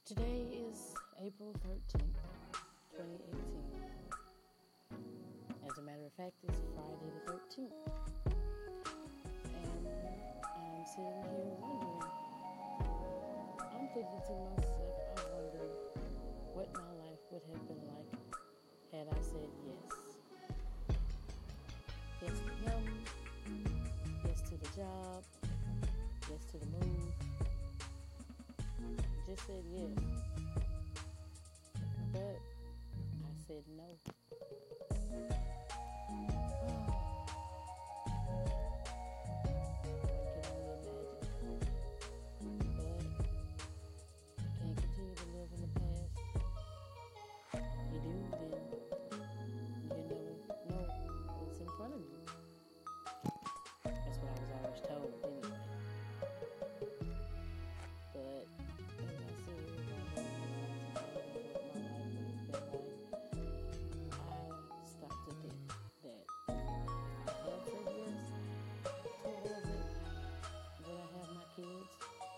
Today is April 13th, 2018. As a matter of fact, it's Friday the 13th. And I'm sitting here wondering, I'm thinking to myself, I wonder what my life would have been like had I said yes. Yes to him, yes to the job, yes to the move. Just said yes. But I said no. One can only imagine. But you can't continue to live in the past. If you do, then you never know what's in front of you. That's what I was always told anyway. But as I sit here wondering what my life would have been like, I stopped to think that if I had said yes towards it, would I have my kids?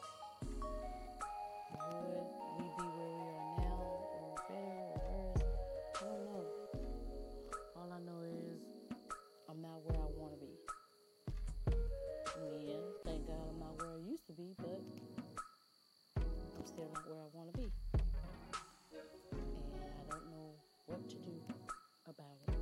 Would we be where we are now, or better, or worse? I don't know. All I know is I'm not where I want to be. Yeah, thank God I'm not where I used to be, but I'm still not where I want to be. And I don't know what to do about it.